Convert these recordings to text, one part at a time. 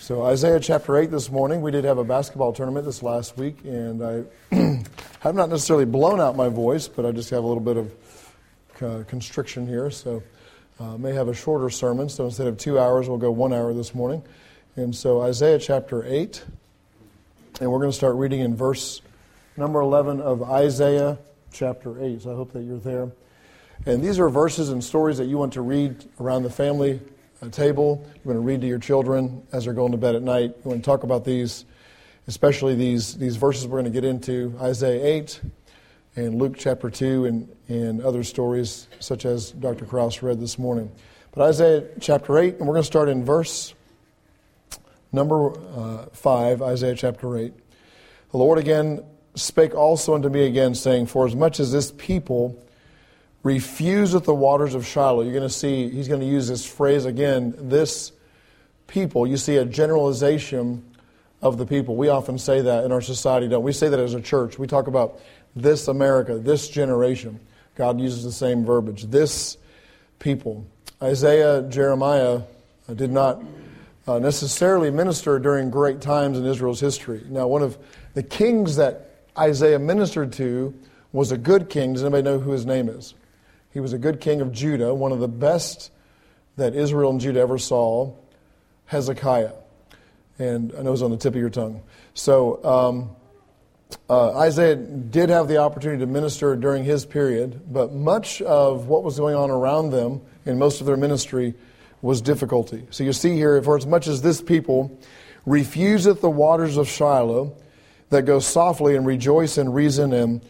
So Isaiah chapter 8 this morning. We did have a basketball tournament this last week, and I have not necessarily blown out my voice, but I just have a little bit of constriction here, so may have a shorter sermon. So instead of 2 hours, we'll go 1 hour this morning. And so Isaiah chapter 8, and we're going to start reading in verse number 11 of Isaiah chapter 8. So I hope that you're there. And these are verses and stories that you want to read around the family table. You want to read to your children as they're going to bed at night. You want to talk about these, especially these verses we're going to get into, Isaiah 8 and Luke chapter 2 and other stories such as Dr. Krause read this morning. But Isaiah chapter 8, and we're going to start in verse number 5, Isaiah chapter 8. The Lord again spake also unto me again, saying, For as much as this people refuseth the waters of Shiloh. You're going to see, he's going to use this phrase again, this people. You see a generalization of the people. We often say that in our society, don't we? Say that as a church. We talk about this America, this generation. God uses the same verbiage, this people. Isaiah, Jeremiah did not necessarily minister during great times in Israel's history. Now, one of the kings that Isaiah ministered to was a good king. Does anybody know who his name is? He was a good king of Judah, one of the best that Israel and Judah ever saw, Hezekiah. And I know it's on the tip of your tongue. So Isaiah did have the opportunity to minister during his period, but much of what was going on around them in most of their ministry was difficulty. So you see here, for as much as this people refuseth the waters of Shiloh, that go softly and rejoice and reason and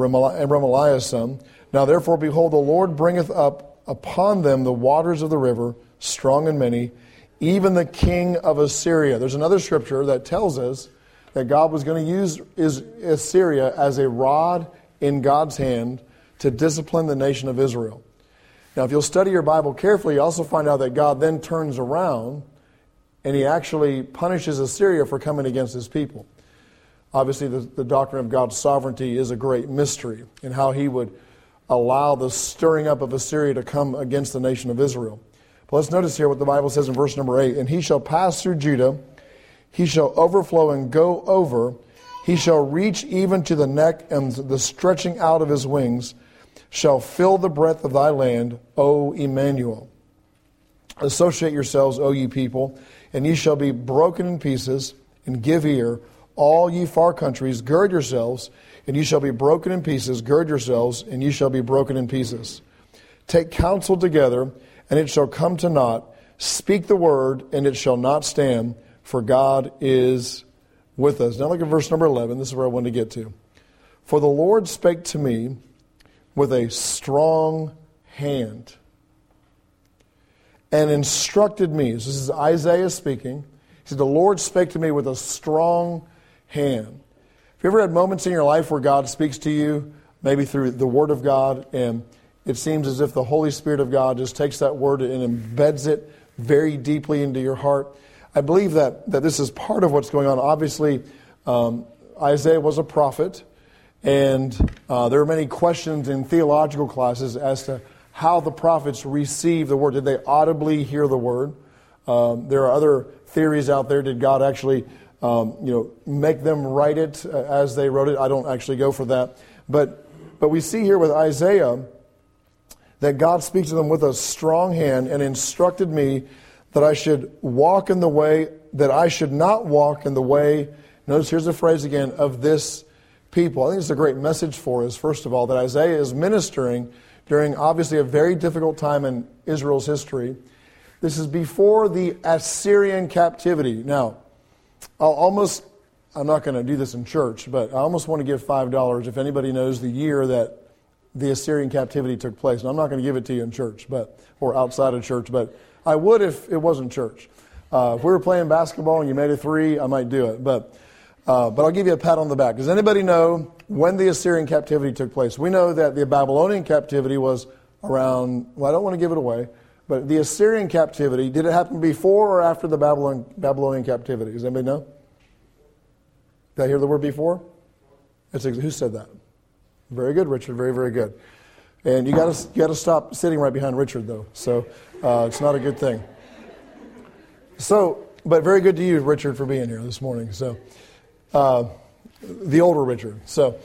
Remaliah. Now therefore, behold, the Lord bringeth up upon them the waters of the river, strong and many, even the king of Assyria. There's another scripture that tells us that God was going to use Assyria as a rod in God's hand to discipline the nation of Israel. Now, if you'll study your Bible carefully, you also find out that God then turns around and he actually punishes Assyria for coming against his people. Obviously, the doctrine of God's sovereignty is a great mystery in how he would allow the stirring up of Assyria to come against the nation of Israel. But let's notice here what the Bible says in verse number 8. And he shall pass through Judah, he shall overflow and go over, he shall reach even to the neck, and the stretching out of his wings shall fill the breadth of thy land, O Emmanuel. Associate yourselves, O ye people, and ye shall be broken in pieces, and give ear, all ye far countries, gird yourselves, and ye shall be broken in pieces. Gird yourselves, and ye shall be broken in pieces. Take counsel together, and it shall come to naught. Speak the word, and it shall not stand, for God is with us. Now look at verse number 11. This is where I wanted to get to. For the Lord spake to me with a strong hand, and instructed me. So this is Isaiah speaking. He said, the Lord spake to me with a strong hand. Have you ever had moments in your life where God speaks to you, maybe through the Word of God, and it seems as if the Holy Spirit of God just takes that Word and embeds it very deeply into your heart? I believe that this is part of what's going on. Obviously, Isaiah was a prophet, and there are many questions in theological classes as to how the prophets received the Word. Did they audibly hear the Word? There are other theories out there. Did God actually make them write it as they wrote it? I don't actually go for that. But we see here with Isaiah that God speaks to them with a strong hand and instructed me that I should walk in the way, that I should not walk in the way, notice here's the phrase again, of this people. I think it's a great message for us, first of all, that Isaiah is ministering during obviously a very difficult time in Israel's history. This is before the Assyrian captivity. Now, I'm not going to do this in church, but I almost want to give $5 if anybody knows the year that the Assyrian captivity took place. And I'm not going to give it to you in church, or outside of church, but I would if it wasn't church. If we were playing basketball and you made a 3, I might do it. But I'll give you a pat on the back. Does anybody know when the Assyrian captivity took place? We know that the Babylonian captivity was around, well, I don't want to give it away, but the Assyrian captivity, did it happen before or after the Babylonian captivity? Does anybody know? Did I hear the word before? Who said that? Very good, Richard. Very, very good. And you got to stop sitting right behind Richard, though. So it's not a good thing. So But very good to you, Richard, for being here this morning. So, the older Richard. So,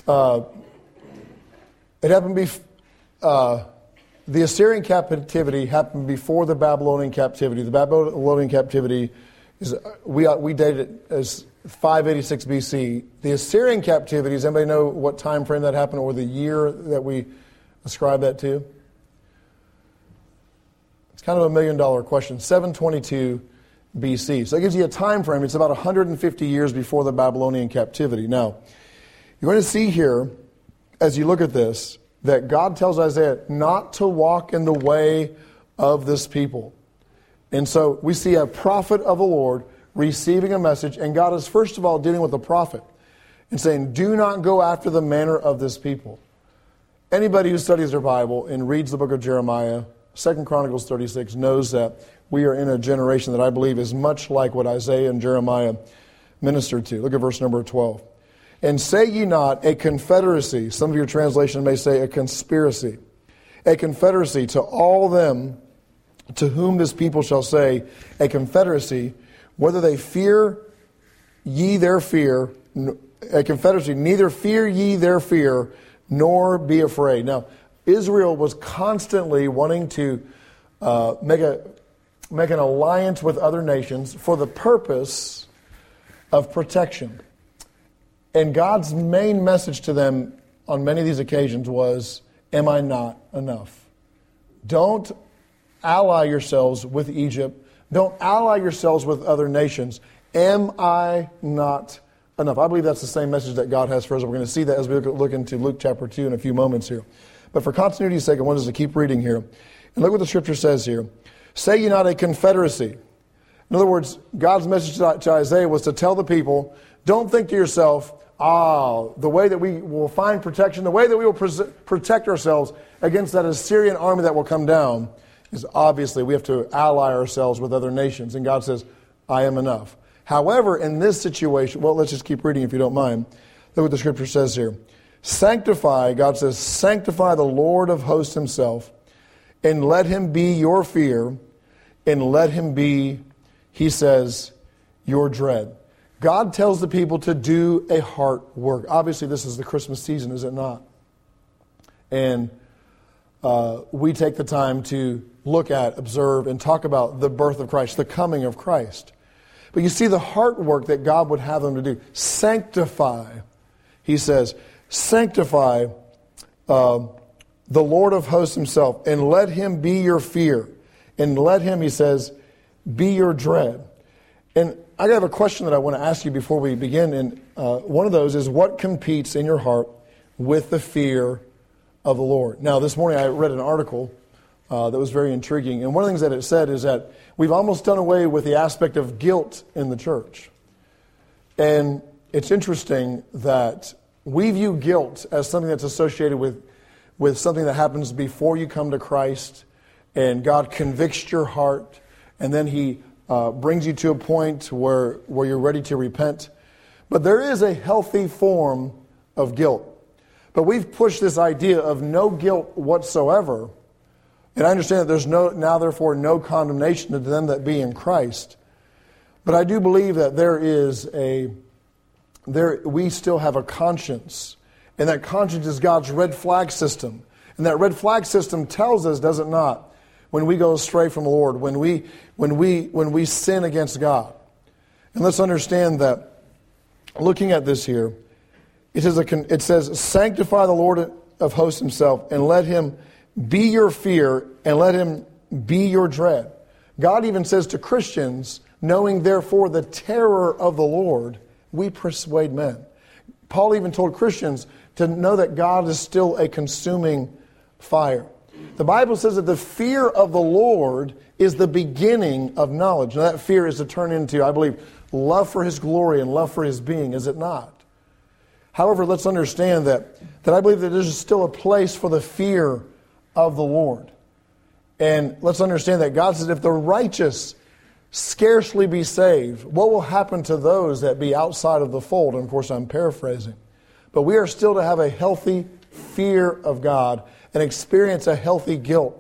it happened the Assyrian captivity happened before the Babylonian captivity. The Babylonian captivity is we date it as 586 BC. The Assyrian captivity, does anybody know what time frame that happened or the year that we ascribe that to? It's kind of $1 million question. 722 BC. So it gives you a time frame. It's about 150 years before the Babylonian captivity. Now, you're going to see here, as you look at this, that God tells Isaiah not to walk in the way of this people. And so we see a prophet of the Lord receiving a message, and God is first of all dealing with the prophet and saying, do not go after the manner of this people. Anybody who studies their Bible and reads the book of Jeremiah, 2 Chronicles 36, knows that we are in a generation that I believe is much like what Isaiah and Jeremiah ministered to. Look at verse number 12. And say ye not a confederacy. Some of your translations may say a conspiracy. A confederacy to all them to whom this people shall say, a confederacy, whether they fear ye their fear, a confederacy, neither fear ye their fear, nor be afraid. Now, Israel was constantly wanting to make an alliance with other nations for the purpose of protection. And God's main message to them on many of these occasions was, am I not enough? Don't ally yourselves with Egypt. Don't ally yourselves with other nations. Am I not enough? I believe that's the same message that God has for us. We're going to see that as we look into Luke chapter 2 in a few moments here. But for continuity's sake, I want us to keep reading here. And look what the scripture says here. Say ye not a confederacy. In other words, God's message to Isaiah was to tell the people, don't think to yourself, the way that we will find protection, the way that we will protect ourselves against that Assyrian army that will come down is obviously we have to ally ourselves with other nations. And God says, I am enough. However, in this situation, well, let's just keep reading if you don't mind. Look what the scripture says here. Sanctify, God says, sanctify the Lord of hosts himself, and let him be your fear, and let him be, he says, your dread. God tells the people to do a heart work. Obviously, this is the Christmas season, is it not? And we take the time to look at, observe, and talk about the birth of Christ, the coming of Christ. But you see the heart work that God would have them to do. Sanctify, he says, sanctify the Lord of hosts himself, and let him be your fear. And let him, he says, be your dread. And I have a question that I want to ask you before we begin. And one of those is, what competes in your heart with the fear of the Lord? Now, this morning I read an article that was very intriguing. And one of the things that it said is that we've almost done away with the aspect of guilt in the church. And it's interesting that we view guilt as something that's associated with something that happens before you come to Christ, and God convicts your heart, and then he brings you to a point where you're ready to repent. But there is a healthy form of guilt. But we've pushed this idea of no guilt whatsoever. And I understand that there's now therefore no condemnation to them that be in Christ. But I do believe that we still have a conscience. And that conscience is God's red flag system. And that red flag system tells us, does it not, when we go astray from the Lord, when we sin against God. And let's understand that, looking at this here, it says, sanctify the Lord of hosts himself, and let him be your fear, and let him be your dread. God even says to Christians, knowing therefore the terror of the Lord, we persuade men. Paul even told Christians to know that God is still a consuming fire. The Bible says that the fear of the Lord is the beginning of knowledge. Now that fear is to turn into, I believe, love for his glory and love for his being, is it not? However, let's understand that I believe that there's still a place for the fear of the Lord. And let's understand that God says, if the righteous scarcely be saved, what will happen to those that be outside of the fold? And of course, I'm paraphrasing. But we are still to have a healthy fear of God and experience a healthy guilt.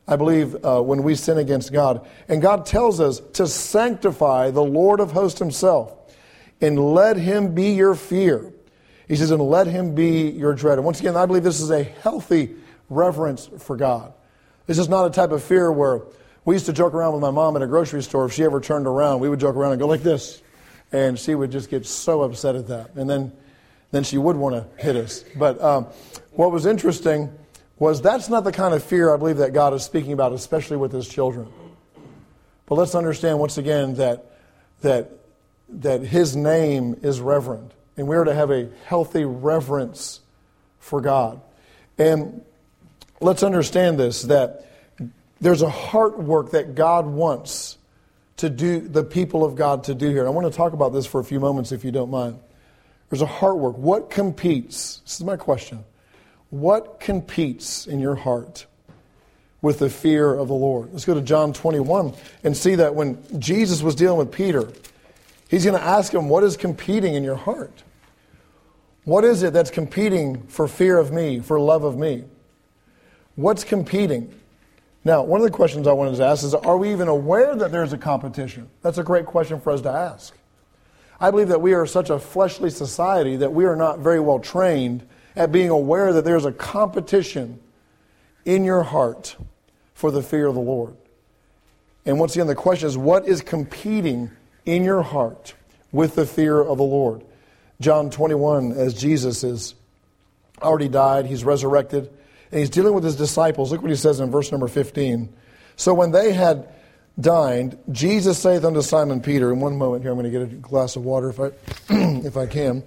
I believe, when we sin against God. And God tells us to sanctify the Lord of hosts himself and let him be your fear. He says, and let him be your dread. And once again, I believe this is a healthy reverence for God. This is not a type of fear where we used to joke around with my mom at a grocery store. If she ever turned around, we would joke around and go like this. And she would just get so upset at that. And then she would want to hit us. But what was interesting was that's not the kind of fear I believe that God is speaking about, especially with his children. But let's understand once again that his name is reverend. And we are to have a healthy reverence for God. And let's understand this, that there's a heart work that God wants to do, the people of God to do here. And I want to talk about this for a few moments if you don't mind. There's a heart work. What competes? This is my question. What competes in your heart with the fear of the Lord? Let's go to John 21 and see that when Jesus was dealing with Peter, he's going to ask him, what is competing in your heart? What is it that's competing for fear of me, for love of me? What's competing? Now, one of the questions I wanted to ask is, are we even aware that there's a competition? That's a great question for us to ask. I believe that we are such a fleshly society that we are not very well trained at being aware that there's a competition in your heart for the fear of the Lord. And once again, the question is, what is competing in your heart with the fear of the Lord? John 21, as Jesus is already died, he's resurrected, and he's dealing with his disciples. Look what he says in verse number 15. So when they had dined, Jesus saith unto Simon Peter, in one moment here, I'm going to get a glass of water if I can.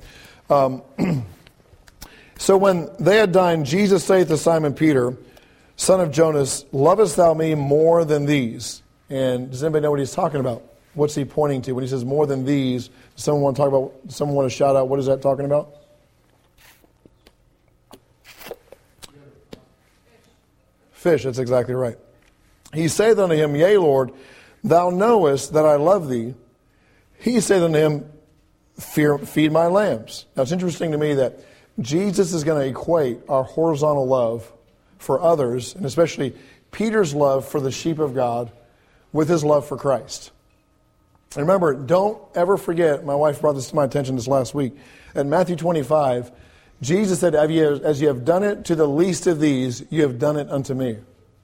So when they had dined, Jesus saith to Simon Peter, son of Jonas, lovest thou me more than these? And does anybody know what he's talking about? What's he pointing to when he says more than these? Someone want to talk about? Someone want to shout out? What is that talking about? Fish. That's exactly right. He saith unto him, Yea, Lord, thou knowest that I love thee. He saith unto him, feed my lambs. Now it's interesting to me that Jesus is going to equate our horizontal love for others, and especially Peter's love for the sheep of God, with his love for Christ. And remember, don't ever forget, my wife brought this to my attention this last week, in Matthew 25, Jesus said, as you have done it to the least of these, you have done it unto me.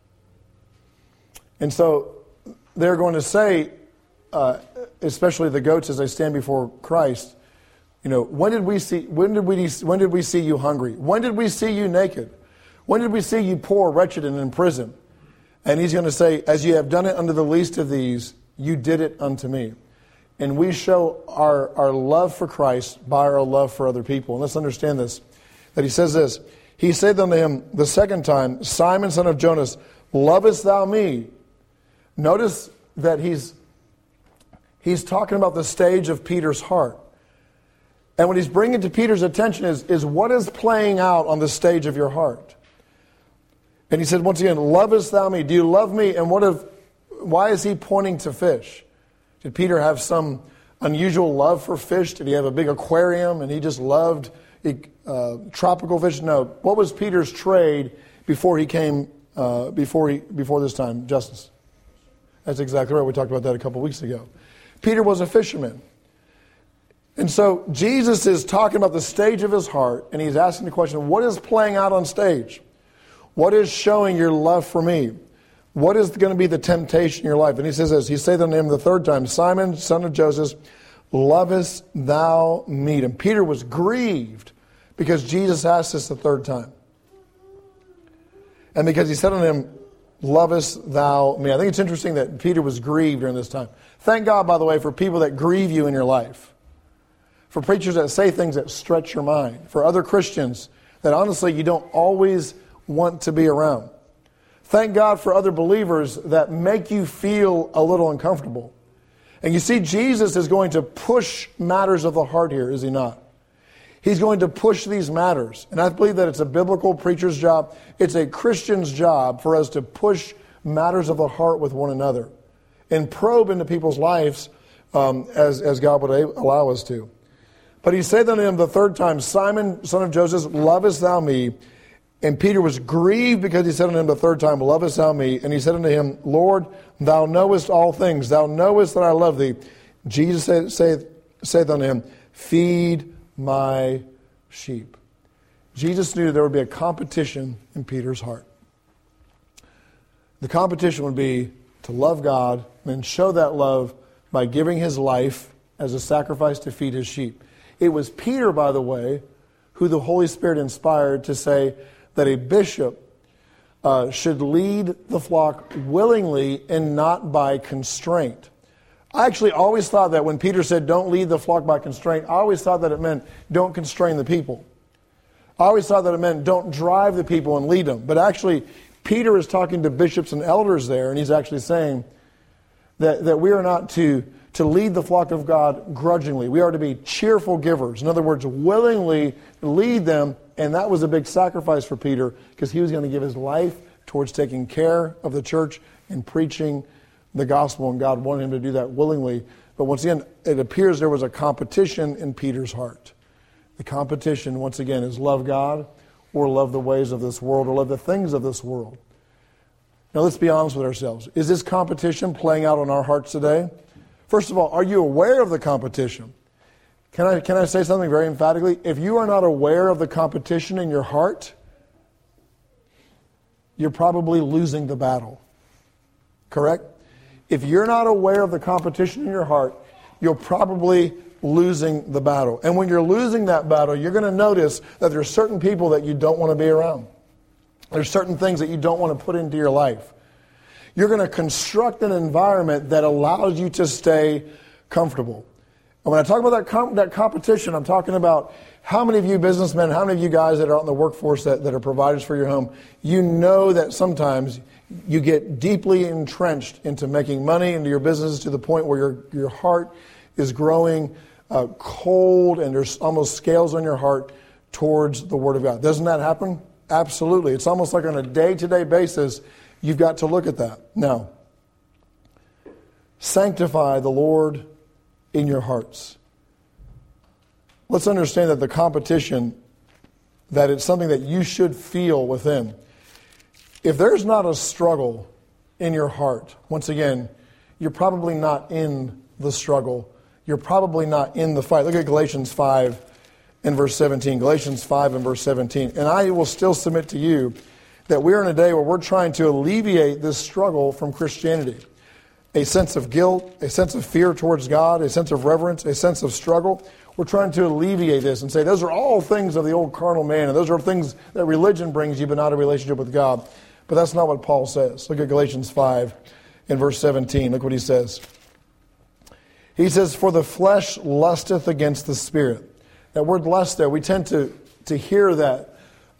And so they're going to say, especially the goats as they stand before Christ, you know, when did we see you hungry? When did we see you naked? When did we see you poor, wretched, and in prison? And he's going to say, as you have done it unto the least of these, you did it unto me. And we show our love for Christ by our love for other people. And let's understand this, that he says this. He said unto him the second time, Simon, son of Jonas, lovest thou me? Notice that he's talking about the stage of Peter's heart. And what he's bringing to Peter's attention is what is playing out on the stage of your heart. And he said, once again, lovest thou me? Do you love me? And why is he pointing to fish? Did Peter have some unusual love for fish? Did he have a big aquarium and he just loved tropical fish? No. What was Peter's trade before he came, before this time? Justice. That's exactly right. We talked about that a couple weeks ago. Peter was a fisherman. And so Jesus is talking about the stage of his heart, and he's asking the question, what is playing out on stage? What is showing your love for me? What is going to be the temptation in your life? And he says this, he saith unto him the third time, Simon, son of Joseph, lovest thou me? And Peter was grieved because Jesus asked this the third time. And because he said unto him, lovest thou me? I think it's interesting that Peter was grieved during this time. Thank God, by the way, for people that grieve you in your life. For preachers that say things that stretch your mind. For other Christians that honestly you don't always want to be around. Thank God for other believers that make you feel a little uncomfortable. And you see, Jesus is going to push matters of the heart here, is he not? He's going to push these matters. And I believe that it's a biblical preacher's job. It's a Christian's job for us to push matters of the heart with one another. And probe into people's lives as God would allow us to. But he said unto him the third time, Simon, son of Joseph, lovest thou me? And Peter was grieved because he said unto him the third time, Lovest thou me? And he said unto him, Lord, thou knowest all things. Thou knowest that I love thee. Jesus saith unto him, Feed my sheep. Jesus knew there would be a competition in Peter's heart. The competition would be to love God and show that love by giving his life as a sacrifice to feed his sheep. It was Peter, by the way, who the Holy Spirit inspired to say that a bishop should lead the flock willingly and not by constraint. I actually always thought that when Peter said, don't lead the flock by constraint, I always thought that it meant don't constrain the people. I always thought that it meant don't drive the people and lead them. But actually, Peter is talking to bishops and elders there, and he's actually saying that we are not to lead the flock of God grudgingly. We are to be cheerful givers. In other words, willingly lead them. And that was a big sacrifice for Peter because he was going to give his life towards taking care of the church and preaching the gospel. And God wanted him to do that willingly. But once again, it appears there was a competition in Peter's heart. The competition, once again, is love God or love the ways of this world or love the things of this world. Now, let's be honest with ourselves. Is this competition playing out on our hearts today? First of all, are you aware of the competition? Can I say something very emphatically? If you are not aware of the competition in your heart, you're probably losing the battle. Correct? If you're not aware of the competition in your heart, you're probably losing the battle. And when you're losing that battle, you're going to notice that there's certain people that you don't want to be around. There's certain things that you don't want to put into your life. You're going to construct an environment that allows you to stay comfortable. And when I talk about that competition, I'm talking about how many of you businessmen, how many of you guys that are out in the workforce that are providers for your home, you know that sometimes you get deeply entrenched into making money into your business to the point where your heart is growing cold and there's almost scales on your heart towards the Word of God. Doesn't that happen? Absolutely. It's almost like on a day-to-day basis, you've got to look at that. Now, sanctify the Lord in your hearts. Let's understand that the competition, that it's something that you should feel within. If there's not a struggle in your heart, once again, you're probably not in the struggle. You're probably not in the fight. Look at Galatians 5 and verse 17. Galatians 5 and verse 17. And I will still submit to you that we're in a day where we're trying to alleviate this struggle from Christianity. A sense of guilt, a sense of fear towards God, a sense of reverence, a sense of struggle. We're trying to alleviate this and say those are all things of the old carnal man, and those are things that religion brings you, but not a relationship with God. But that's not what Paul says. Look at Galatians 5 and verse 17. Look what he says. He says, for the flesh lusteth against the spirit. That word lust there, we tend to hear that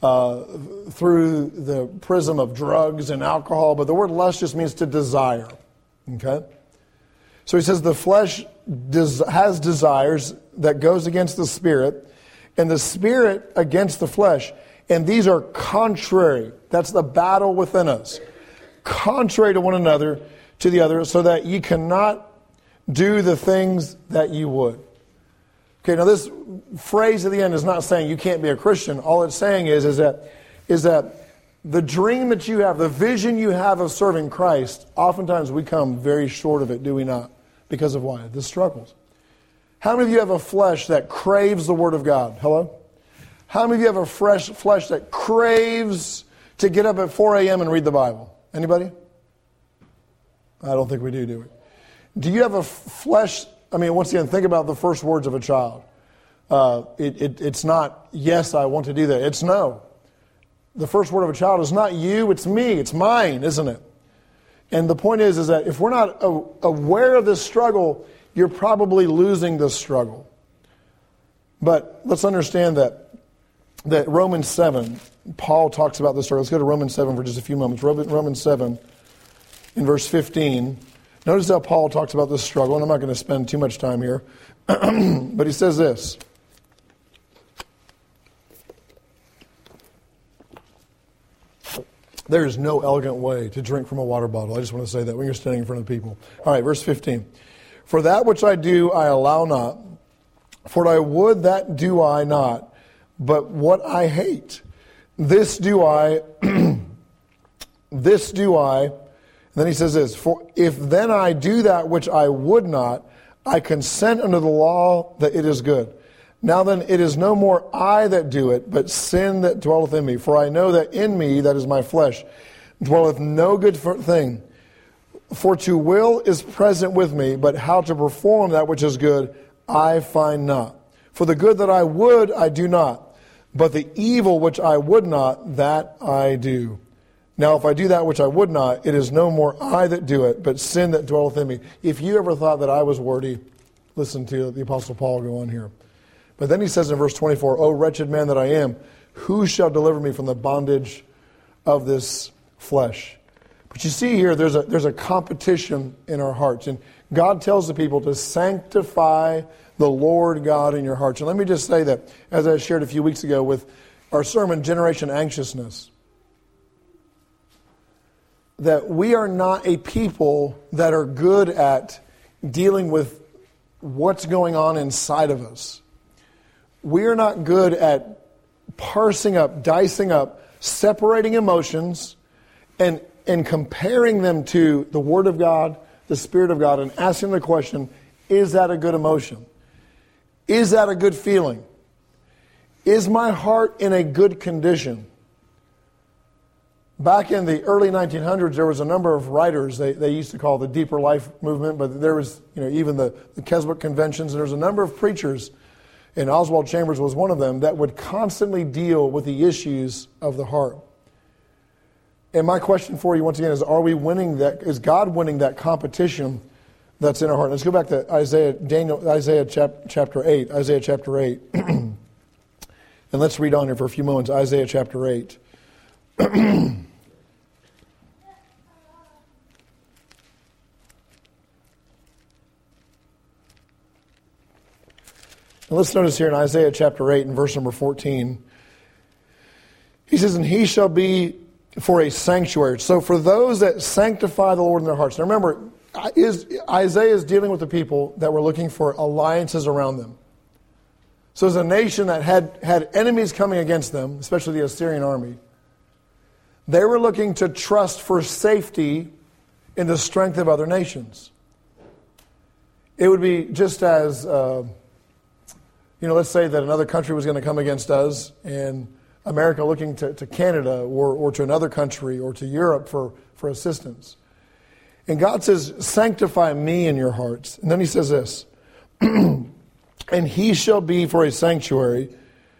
through the prism of drugs and alcohol, but the word lust just means to desire. Okay? So he says the flesh has desires that goes against the spirit, and the spirit against the flesh. And these are contrary. That's the battle within us. Contrary to one another, to the other, so that ye cannot do the things that you would. Okay, now this phrase at the end is not saying you can't be a Christian. All it's saying is that the dream that you have, the vision you have of serving Christ, oftentimes we come very short of it, do we not? Because of why? The struggles. How many of you have a flesh that craves the Word of God? Hello? How many of you have a flesh that craves to get up at 4 a.m. and read the Bible? Anybody? I don't think we do we? Do you have a flesh? I mean, once again, think about the first words of a child. It's not, yes, I want to do that. It's no. The first word of a child is not you, it's me, it's mine, isn't it? And the point is that if we're not aware of this struggle, you're probably losing this struggle. But let's understand that Romans 7, Paul talks about this struggle. Let's go to Romans 7 for just a few moments. Romans 7 in verse 15. Notice how Paul talks about this struggle, and I'm not going to spend too much time here. But he says this. There is no elegant way to drink from a water bottle. I just want to say that when you're standing in front of people. All right, verse 15. For that which I do, I allow not. For I would that do I not. But what I hate, This do I, this do I. And then he says this, for if then I do that which I would not, I consent unto the law that it is good. Now then, it is no more I that do it, but sin that dwelleth in me. For I know that in me, that is my flesh, dwelleth no good thing. For to will is present with me, but how to perform that which is good, I find not. For the good that I would, I do not. But the evil which I would not, that I do. Now if I do that which I would not, it is no more I that do it, but sin that dwelleth in me. If you ever thought that I was wordy, listen to the Apostle Paul go on here. But then he says in verse 24, O wretched man that I am, who shall deliver me from the bondage of this flesh? But you see here, there's a competition in our hearts. And God tells the people to sanctify the Lord God in your hearts. And let me just say that, as I shared a few weeks ago with our sermon, Generation Anxiousness, that we are not a people that are good at dealing with what's going on inside of us. We are not good at parsing up, dicing up, separating emotions, and comparing them to the Word of God, the Spirit of God, and asking the question, is that a good emotion? Is that a good feeling? Is my heart in a good condition? Back in the early 1900s, there was a number of writers they used to call the Deeper Life movement, but there was even the Keswick conventions, and there was a number of preachers, and Oswald Chambers was one of them, that would constantly deal with the issues of the heart. And my question for you once again is, are we winning that? Is God winning that competition that's in our heart? Let's go back to Isaiah chapter 8. Isaiah chapter 8. And let's read on here for a few moments. Isaiah chapter 8. And let's notice here in Isaiah chapter 8 and verse number 14. He says, and he shall be for a sanctuary. So for those that sanctify the Lord in their hearts. Now remember, Isaiah is dealing with the people that were looking for alliances around them. So as a nation that had enemies coming against them, especially the Assyrian army, they were looking to trust for safety in the strength of other nations. It would be just as, let's say that another country was going to come against us, and America looking to Canada or to another country or to Europe for assistance. And God says, sanctify me in your hearts. And then he says this, and he shall be for a sanctuary,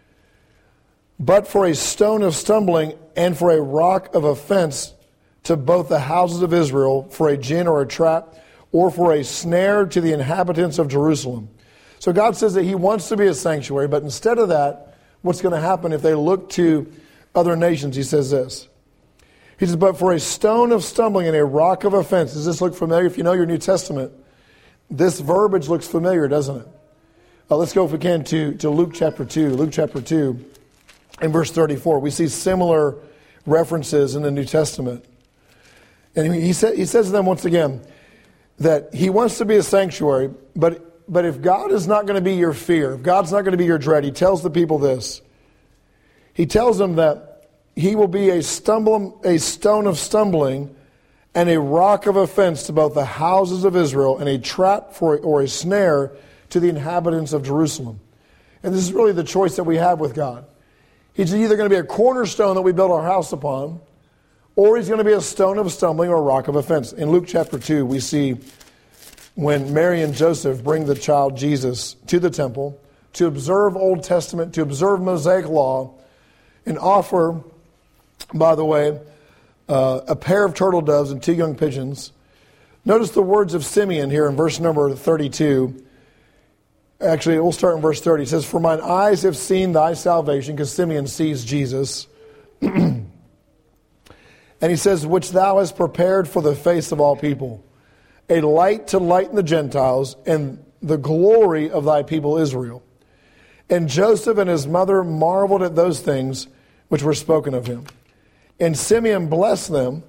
but for a stone of stumbling and for a rock of offense to both the houses of Israel, for a gin or a trap, or for a snare to the inhabitants of Jerusalem. So God says that he wants to be a sanctuary, but instead of that, what's going to happen if they look to other nations? He says this. He says, but for a stone of stumbling and a rock of offense. Does this look familiar? If you know your New Testament, this verbiage looks familiar, doesn't it? Let's go, if we can, to Luke chapter 2. Luke chapter 2 and verse 34. We see similar references in the New Testament. And he says to them once again that he wants to be a sanctuary, but if God is not going to be your fear, if God's not going to be your dread, he tells the people this. He tells them that he will be a stone of stumbling and a rock of offense to both the houses of Israel and a trap or a snare to the inhabitants of Jerusalem. And this is really the choice that we have with God. He's either going to be a cornerstone that we build our house upon, or he's going to be a stone of stumbling or a rock of offense. In Luke chapter 2, we see when Mary and Joseph bring the child Jesus to the temple to observe Old Testament, to observe Mosaic law, and offer, by the way, a pair of turtle doves and 2 young pigeons. Notice the words of Simeon here in verse number 32. Actually, we'll start in verse 30. It says, for mine eyes have seen thy salvation, because Simeon sees Jesus. And he says, which thou hast prepared for the face of all people, a light to lighten the Gentiles, and the glory of thy people Israel. And Joseph and his mother marveled at those things which were spoken of him. And Simeon blessed them,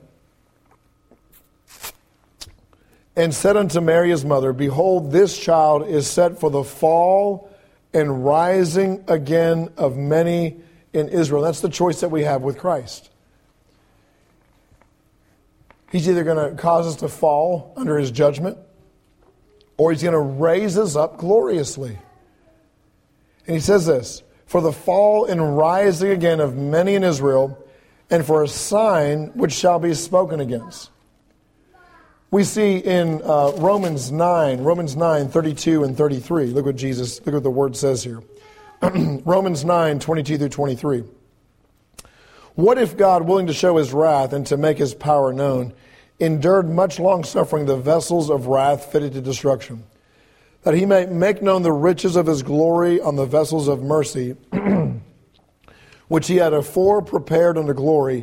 and said unto Mary his mother, behold, this child is set for the fall and rising again of many in Israel. That's the choice that we have with Christ. He's either going to cause us to fall under his judgment, or he's going to raise us up gloriously. And he says this, for the fall and rising again of many in Israel, and for a sign which shall be spoken against. We see in Romans 9, 32 and 33. Look what the word says here. Romans 9, 22 through 23. What if God, willing to show his wrath and to make his power known, endured much long suffering the vessels of wrath fitted to destruction, that he may make known the riches of his glory on the vessels of mercy, which he had afore prepared unto glory,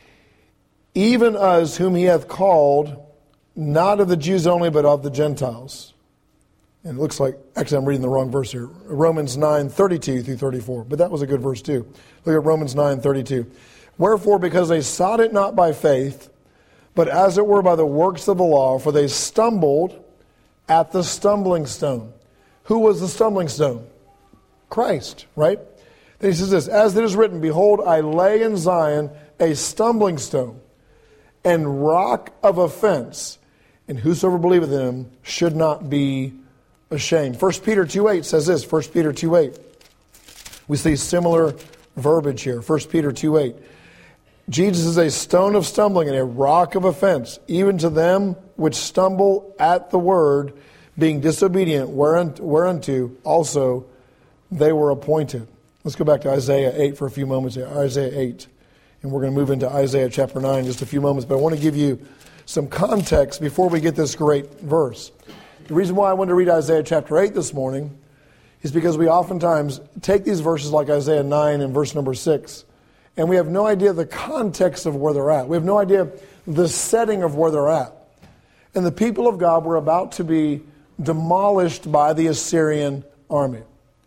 even us whom he hath called, not of the Jews only, but of the Gentiles. And it looks like, actually I'm reading the wrong verse here. Romans 9, 32 through 34. But that was a good verse too. Look at Romans 9, 32. Wherefore, because they sought it not by faith, but as it were by the works of the law, for they stumbled at the stumbling stone. Who was the stumbling stone? Christ, right? Then he says this, as it is written, behold, I lay in Zion a stumbling stone and rock of offense, and whosoever believeth in him should not be ashamed. 1 Peter 2:8 says this, 1 Peter 2:8. We see similar verbiage here. 1 Peter 2:8. Jesus is a stone of stumbling and a rock of offense, even to them which stumble at the word, being disobedient, whereunto also they were appointed. Let's go back to Isaiah 8 for a few moments here. Isaiah 8. And we're going to move into Isaiah chapter 9 in just a few moments. But I want to give you some context before we get this great verse. The reason why I wanted to read Isaiah chapter 8 this morning is because we oftentimes take these verses like Isaiah 9 and verse number 6, and we have no idea the context of where they're at. We have no idea the setting of where they're at. And the people of God were about to be demolished by the Assyrian army.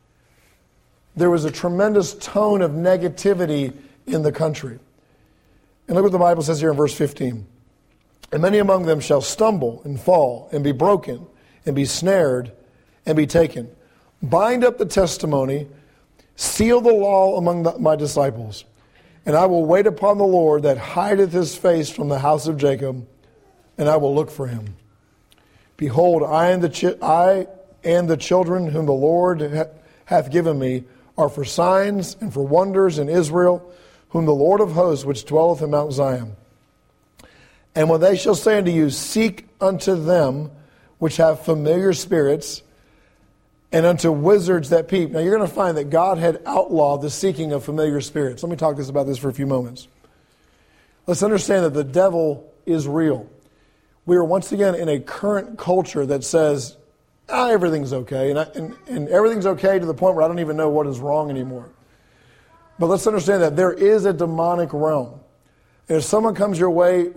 There was a tremendous tone of negativity in the country. And look what the Bible says here in verse 15. And many among them shall stumble and fall and be broken and be snared and be taken. Bind up the testimony, seal the law among my disciples. And I will wait upon the Lord that hideth his face from the house of Jacob, and I will look for him. Behold, I and the children whom the Lord hath given me are for signs and for wonders in Israel, whom the Lord of hosts, which dwelleth in Mount Zion. And when they shall say unto you, seek unto them which have familiar spirits, and unto wizards that peep. Now you're going to find that God had outlawed the seeking of familiar spirits. Let me talk about this for a few moments. Let's understand that the devil is real. We are once again in a current culture that says, everything's okay. And everything's okay to the point where I don't even know what is wrong anymore. But let's understand that there is a demonic realm. And if someone comes your way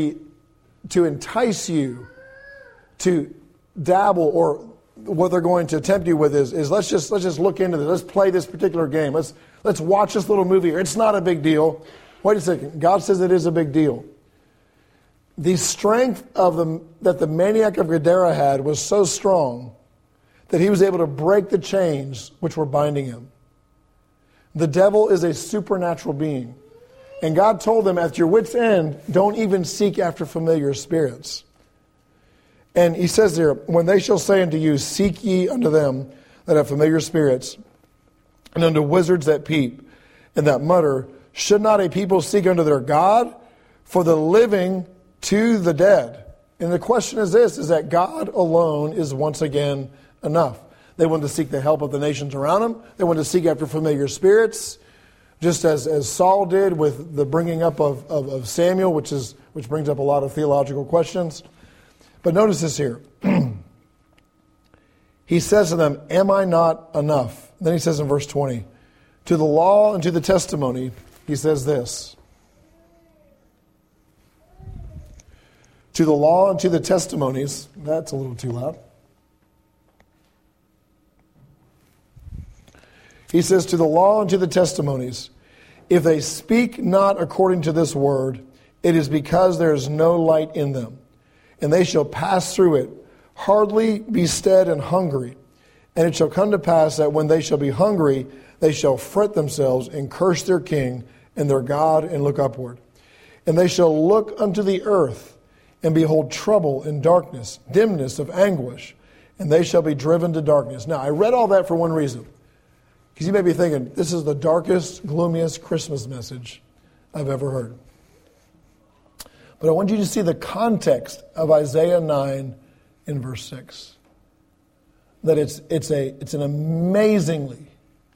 to entice you to dabble, or what they're going to tempt you with is let's just look into this. Let's play this particular game. Let's watch this little movie. It's not a big deal. Wait a second. God says it is a big deal. The strength that the maniac of Gadara had was so strong that he was able to break the chains which were binding him. The devil is a supernatural being. And God told them, at your wit's end, don't even seek after familiar spirits. And he says there, when they shall say unto you, seek ye unto them that have familiar spirits, and unto wizards that peep, and that mutter, should not a people seek unto their God? For the living to the dead. And the question is this, is that God alone is once again enough. They wanted to seek the help of the nations around them. They wanted to seek after familiar spirits, just as Saul did with the bringing up of Samuel, which brings up a lot of theological questions. But notice this here. He says to them, am I not enough? Then he says in verse 20, to the law and to the testimony, he says this. To the law and to the testimonies, that's a little too loud. He says, to the law and to the testimonies, if they speak not according to this word, it is because there is no light in them. And they shall pass through it, hardly be stead and hungry. And it shall come to pass that when they shall be hungry, They shall fret themselves and curse their king and their God and look upward. And they shall look unto the earth and behold trouble and darkness, dimness of anguish, and they shall be driven to darkness. Now, I read all that for one reason. Because you may be thinking, this is the darkest, gloomiest Christmas message I've ever heard. But I want you to see the context of Isaiah 9 in verse 6. That it's an amazingly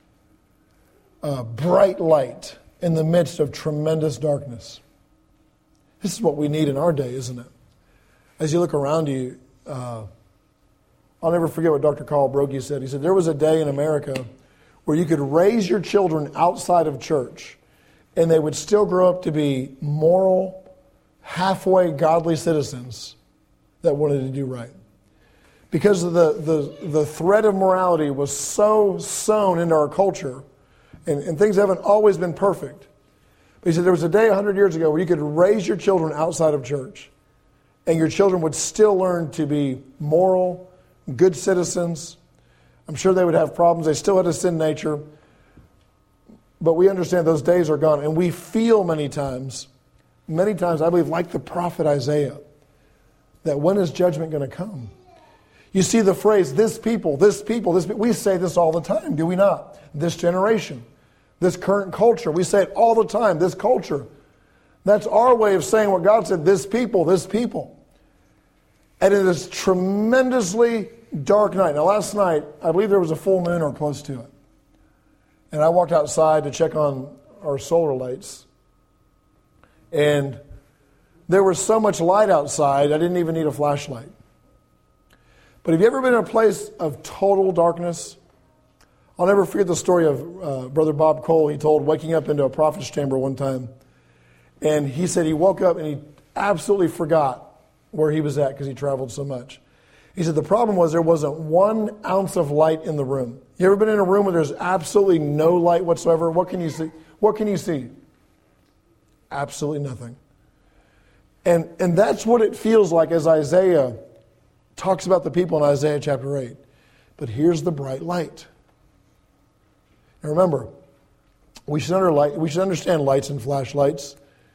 bright light in the midst of tremendous darkness. This is what we need in our day, isn't it? As you look around you, I'll never forget what Dr. Carl Broggi said. He said, there was a day in America where you could raise your children outside of church and they would still grow up to be moral, halfway godly citizens that wanted to do right. Because the thread of morality was so sown into our culture, and things haven't always been perfect. But he said there was a day 100 years ago where you could raise your children outside of church and your children would still learn to be moral, good citizens. I'm sure they would have problems. They still had a sin nature. But we understand those days are gone. And we feel many times, I believe, like the prophet Isaiah, that when is judgment going to come? You see the phrase, this people, this people, this people. We say this all the time, do we not? This generation, this current culture. We say it all the time, this culture. That's our way of saying what God said, this people, this people. And it is tremendously dark night. Now last night, I believe there was a full moon or close to it. And I walked outside to check on our solar lights. And there was so much light outside, I didn't even need a flashlight. But have you ever been in a place of total darkness? I'll never forget the story of Brother Bob Cole. He told waking up into a prophet's chamber one time. And he said he woke up and he absolutely forgot where he was at because he traveled so much. He said the problem was there wasn't 1 ounce of light in the room. You ever been in a room where there's absolutely no light whatsoever? What can you see? What can you see? Absolutely nothing. And that's what it feels like as Isaiah talks about the people in Isaiah chapter 8. But here's the bright light. And remember, we should understand lights and flashlights.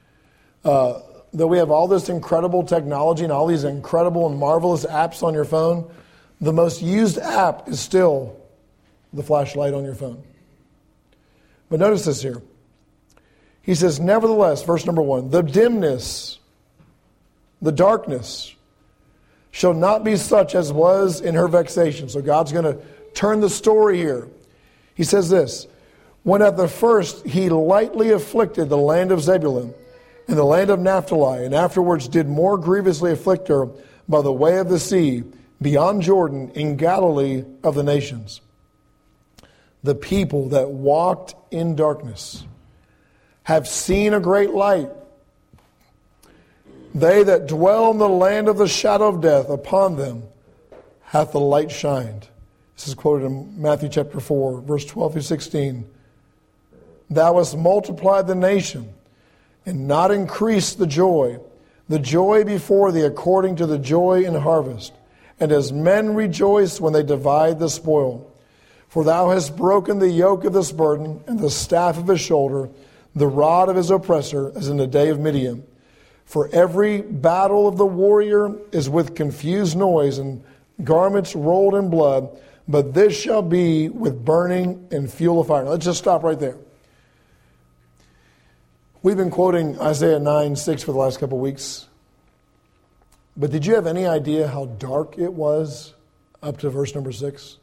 Though we have all this incredible technology and all these incredible and marvelous apps on your phone, the most used app is still the flashlight on your phone. But notice this here. He says, nevertheless, verse number 1, the dimness, the darkness, shall not be such as was in her vexation. So God's going to turn the story here. He says this, when at the first he lightly afflicted the land of Zebulun and the land of Naphtali, and afterwards did more grievously afflict her by the way of the sea, beyond Jordan, in Galilee of the nations. The people that walked in darkness have seen a great light. They that dwell in the land of the shadow of death, upon them hath the light shined. This is quoted in Matthew chapter 4, verse 12 through 16. Thou hast multiplied the nation, and not increased the joy before thee according to the joy in harvest, and as men rejoice when they divide the spoil. For thou hast broken the yoke of this burden, and the staff of his shoulder, the rod of his oppressor, as in the day of Midian. For every battle of the warrior is with confused noise, and garments rolled in blood, but this shall be with burning and fuel of fire. Now, let's just stop right there. We've been quoting Isaiah 9:6 for the last couple of weeks. But did you have any idea how dark it was up to verse number 6?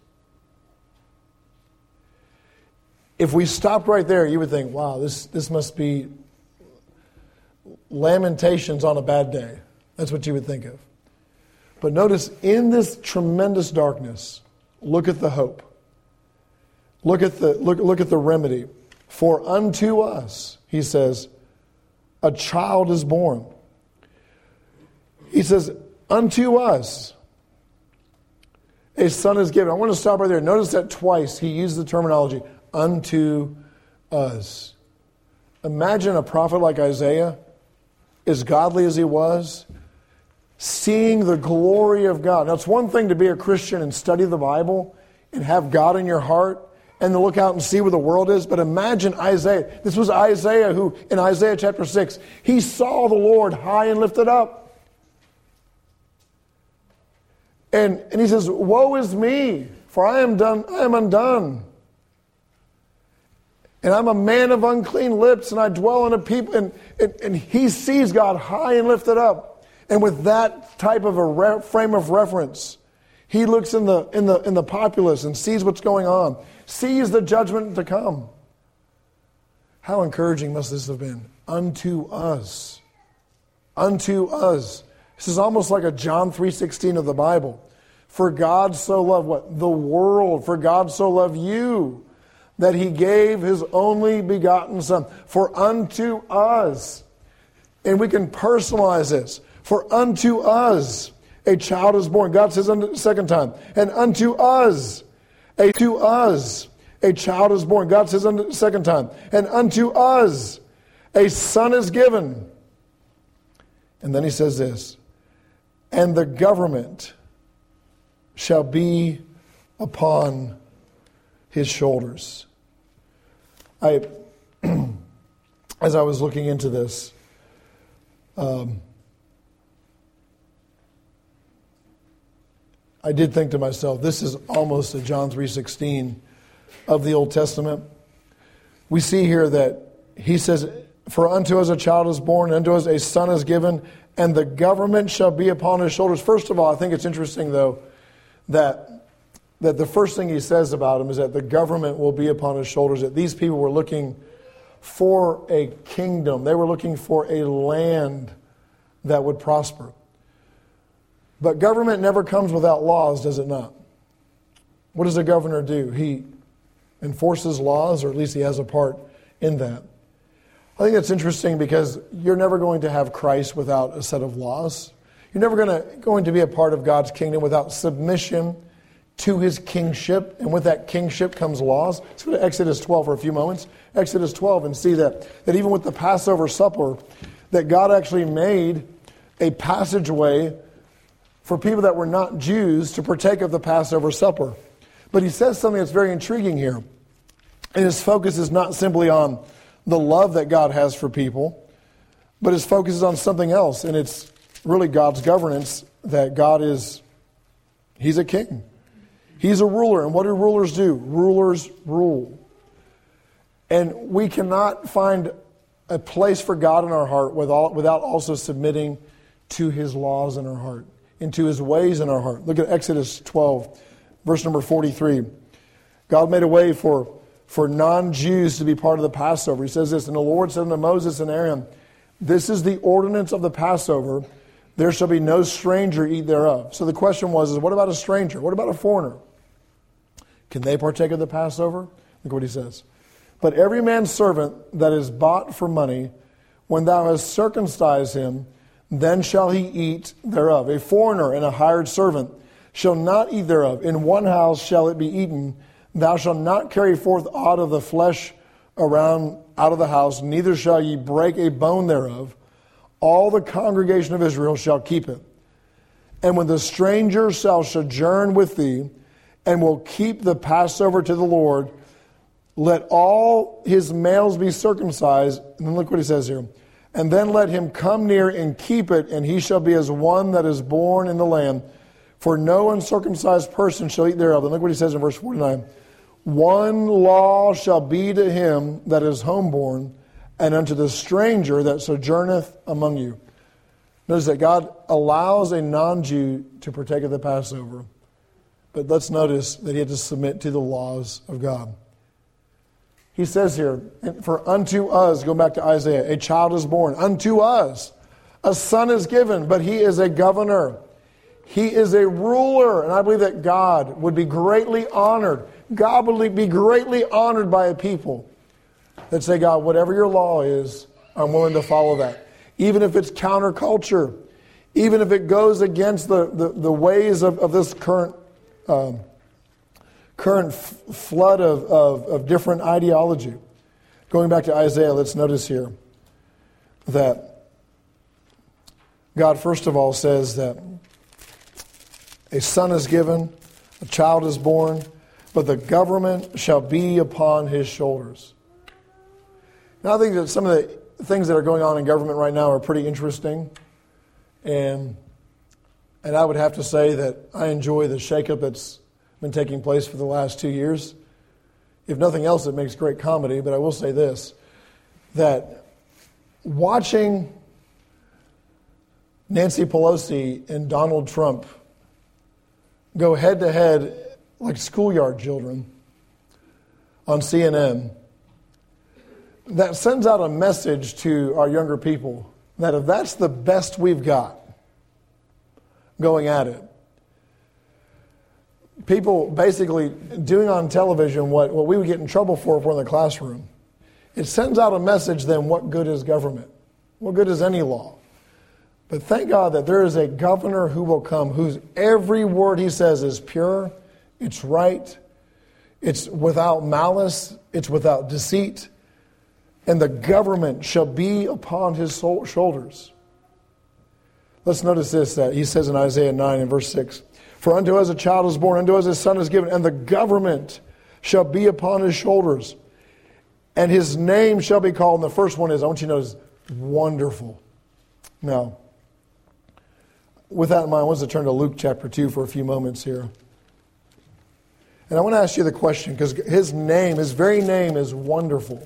If we stopped right there, you would think, wow, this must be Lamentations on a bad day. That's what you would think of. But notice, in this tremendous darkness, look at the hope. Look at the remedy. For unto us, he says, a child is born. He says, unto us a son is given. I want to stop right there. Notice that twice he used the terminology, unto us. Imagine a prophet like Isaiah, as godly as he was, seeing the glory of God. Now, it's one thing to be a Christian and study the Bible and have God in your heart and to look out and see where the world is. But imagine Isaiah. This was Isaiah who, in Isaiah chapter 6, he saw the Lord high and lifted up. And he says, woe is me, for I am undone. And I'm a man of unclean lips, and I dwell in a people. And he sees God high and lifted up. And with that type of a frame of reference, he looks in the populace and sees what's going on, sees the judgment to come. How encouraging must this have been? Unto us. Unto us. This is almost like a John 3:16 of the Bible. For God so loved what? The world. For God so loved you, that he gave his only begotten Son. For unto us. And we can personalize this. For unto us a child is born. God says the second time. And unto us a child is born. God says the second time. And unto us a son is given. And then he says this. And the government shall be upon his shoulders. As I was looking into this, I did think to myself, this is almost a John 3:16 of the Old Testament. We see here that he says, for unto us a child is born, and unto us a son is given, and the government shall be upon his shoulders. First of all, I think it's interesting, though, that the first thing he says about him is that the government will be upon his shoulders, that these people were looking for a kingdom. They were looking for a land that would prosper. But government never comes without laws, does it not? What does a governor do? He enforces laws, or at least he has a part in that. I think that's interesting because you're never going to have Christ without a set of laws. You're never going to be a part of God's kingdom without submission to his kingship. And with that kingship comes laws. Let's go to Exodus 12 for a few moments. Exodus 12 and see that even with the Passover supper, that God actually made a passageway for people that were not Jews to partake of the Passover supper. But he says something that's very intriguing here. And his focus is not simply on the love that God has for people, but his focus is on something else. And it's really God's governance, that God is, he's a king. He's a ruler. And what do rulers do? Rulers rule. And we cannot find a place for God in our heart without also submitting to his laws in our heart, into his ways in our heart. Look at Exodus 12, verse number 43. God made a way for non-Jews to be part of the Passover. He says this, and the Lord said unto Moses and Aaron, this is the ordinance of the Passover. There shall be no stranger eat thereof. So the question was, what about a stranger? What about a foreigner? Can they partake of the Passover? Look what he says. But every man's servant that is bought for money, when thou hast circumcised him, then shall he eat thereof. A foreigner and a hired servant shall not eat thereof. In one house shall it be eaten. Thou shalt not carry forth aught of the flesh around out of the house, neither shall ye break a bone thereof. All the congregation of Israel shall keep it. And when the stranger shall sojourn with thee, and will keep the Passover to the Lord, let all his males be circumcised. And then look what he says here. And then let him come near and keep it, and he shall be as one that is born in the land. For no uncircumcised person shall eat thereof. And look what he says in verse 49. One law shall be to him that is homeborn, and unto the stranger that sojourneth among you. Notice that God allows a non-Jew to partake of the Passover. But let's notice that he had to submit to the laws of God. He says here, for unto us, go back to Isaiah, a child is born. Unto us, a son is given, but he is a governor. He is a ruler. And I believe that God would be greatly honored. God would be greatly honored by a people that say, God, whatever your law is, I'm willing to follow that. Even if it's counterculture, even if it goes against the ways of this current flood of different ideology. Going back to Isaiah, let's notice here that God, first of all, says that a son is given, a child is born. but the government shall be upon his shoulders. Now, I think that some of the things that are going on in government right now are pretty interesting. And I would have to say that I enjoy the shakeup that's been taking place for the last 2 years. If nothing else, it makes great comedy. But I will say this, that watching Nancy Pelosi and Donald Trump go head-to-head like schoolyard children on CNN, that sends out a message to our younger people that if that's the best we've got going at it, people basically doing on television what we would get in trouble for if we're in the classroom, it sends out a message then what good is government? What good is any law? But thank God that there is a governor who will come whose every word he says is pure, it's right, it's without malice, it's without deceit, and the government shall be upon his shoulders. Let's notice this, that he says in Isaiah 9 and verse 6, for unto us a child is born, unto us a son is given, and the government shall be upon his shoulders, and his name shall be called, and the first one is, I want you to notice, Wonderful. Now, with that in mind, I want us to turn to Luke chapter 2 for a few moments here. And I want to ask you the question, because his name, his very name is Wonderful.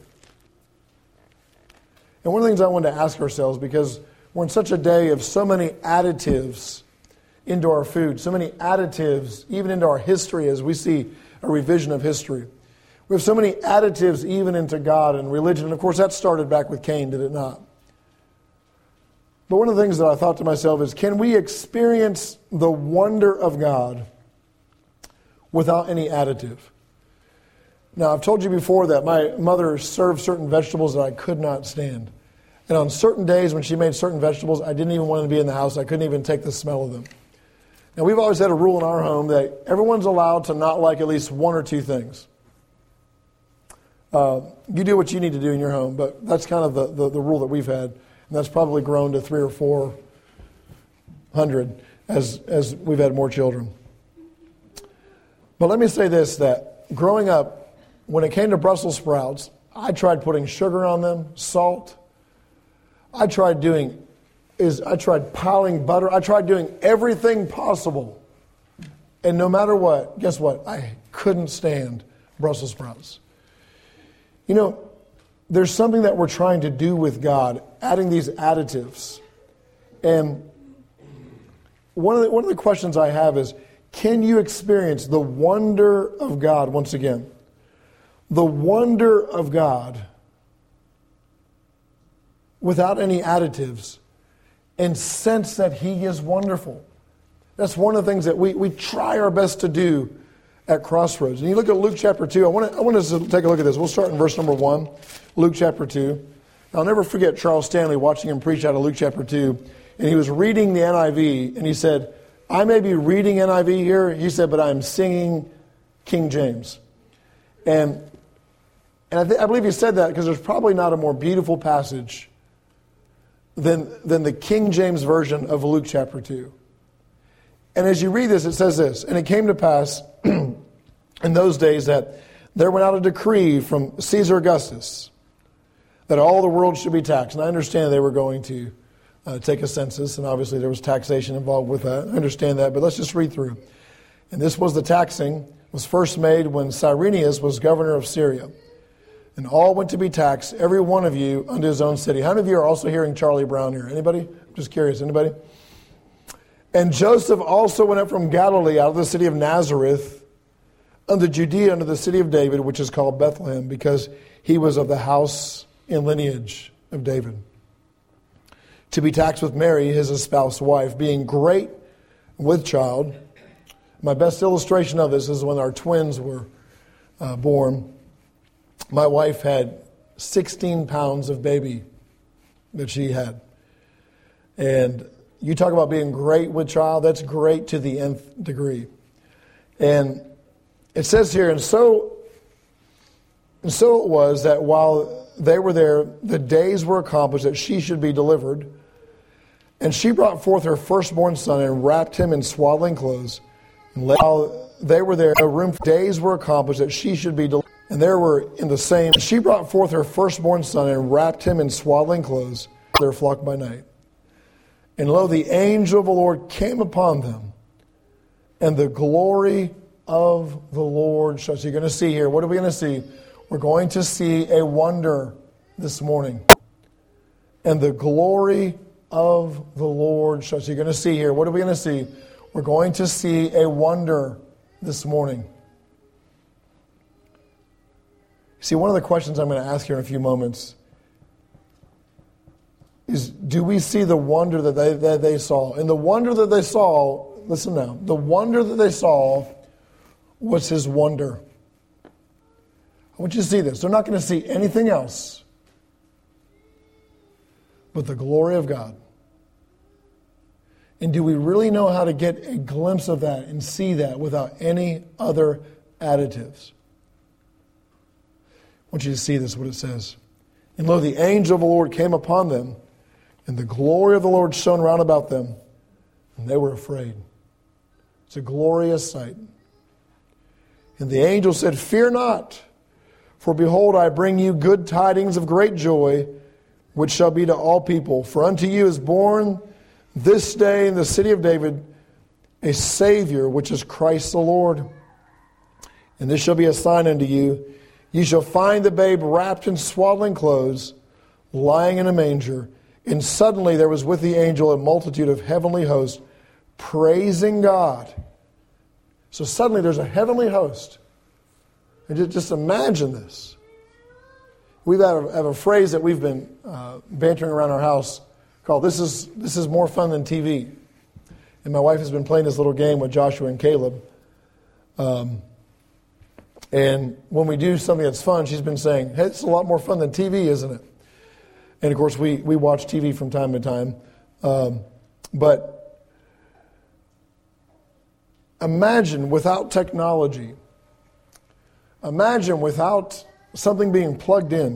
And one of the things I want to ask ourselves, because we're in such a day of so many additives into our food, so many additives even into our history as we see a revision of history. We have so many additives even into God and religion. And of course, that started back with Cain, did it not? But one of the things that I thought to myself is, can we experience the wonder of God without any additive? Now, I've told you before that my mother served certain vegetables that I could not stand. And on certain days when she made certain vegetables, I didn't even want to be in the house. I couldn't even take the smell of them. Now, we've always had a rule in our home that everyone's allowed to not like at least one or two things. You do what you need to do in your home, but that's kind of the rule that we've had. And that's probably grown to 300 or 400 as we've had more children. But let me say this, that growing up, when it came to Brussels sprouts, I tried putting sugar on them, salt. I tried piling butter. I tried doing everything possible. And no matter what, guess what? I couldn't stand Brussels sprouts. You know, there's something that we're trying to do with God, adding these additives. And one of the questions I have is, can you experience the wonder of God once again? The wonder of God without any additives and sense that He is wonderful. That's one of the things that we try our best to do at Crossroads. And you look at Luke chapter 2. I want us to take a look at this. We'll start in verse number 1, Luke chapter 2. I'll never forget Charles Stanley watching him preach out of Luke chapter 2. And he was reading the NIV, and he said, I may be reading NIV here, he said, but I'm singing King James. And I believe he said that because there's probably not a more beautiful passage than the King James version of Luke chapter 2. And as you read this, it says this, and it came to pass in those days that there went out a decree from Caesar Augustus that all the world should be taxed. And I understand they were going to take a census, and obviously there was taxation involved with that. I understand that, but let's just read through. And this was the taxing, was first made when Cyrenius was governor of Syria. And all went to be taxed, every one of you, unto his own city. How many of you are also hearing Charlie Brown here? Anybody? I'm just curious. Anybody? And Joseph also went up from Galilee out of the city of Nazareth unto Judea, unto the city of David, which is called Bethlehem, because he was of the house and lineage of David, to be taxed with Mary, his espoused wife, being great with child. My best illustration of this is when our twins were born. My wife had 16 pounds of baby that she had. And you talk about being great with child, that's great to the nth degree. And it says here, and so it was that while they were there, the days were accomplished that she should be delivered. And she brought forth her firstborn son and wrapped him in swaddling clothes. And while they were there, a room, days were accomplished that she should be delivered. And there were in the same, she brought forth her firstborn son and wrapped him in swaddling clothes, their flock by night. And lo, the angel of the Lord came upon them, and the glory of the Lord. So you're going to see here, what are we going to see? We're going to see a wonder this morning. And the glory of the Lord. So you're going to see here, what are we going to see? We're going to see a wonder this morning. See, one of the questions I'm going to ask here in a few moments is, do we see the wonder that they saw? And the wonder that they saw, listen now, the wonder that they saw was his wonder. I want you to see this. They're not going to see anything else but the glory of God. And do we really know how to get a glimpse of that and see that without any other additives? I want you to see this, what it says. And lo, the angel of the Lord came upon them, and the glory of the Lord shone round about them, and they were afraid. It's a glorious sight. And the angel said, "Fear not, for behold, I bring you good tidings of great joy, which shall be to all people. For unto you is born this day in the city of David a Savior, which is Christ the Lord. And this shall be a sign unto you. You shall find the babe wrapped in swaddling clothes, lying in a manger." And suddenly there was with the angel a multitude of heavenly hosts, praising God. So suddenly there's a heavenly host. And just imagine this. We have a phrase that we've been bantering around our house called, this is more fun than TV. And my wife has been playing this little game with Joshua and Caleb. And when we do something that's fun, she's been saying, "Hey, it's a lot more fun than TV, isn't it?" And of course, we watch TV from time to time. But imagine without technology, imagine without something being plugged in,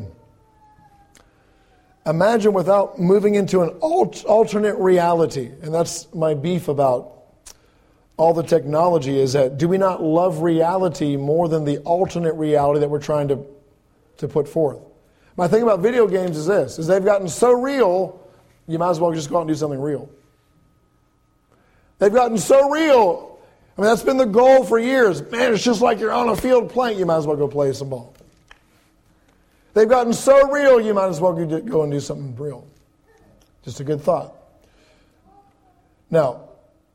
imagine without moving into an alternate reality. And that's my beef about all the technology, is that do we not love reality more than the alternate reality that we're trying to put forth? My thing about video games is this, is they've gotten so real, you might as well just go out and do something real. They've gotten so real. I mean, that's been the goal for years. Man, it's just like you're on a field playing. You might as well go play some ball. They've gotten so real, you might as well go and do something real. Just a good thought. Now,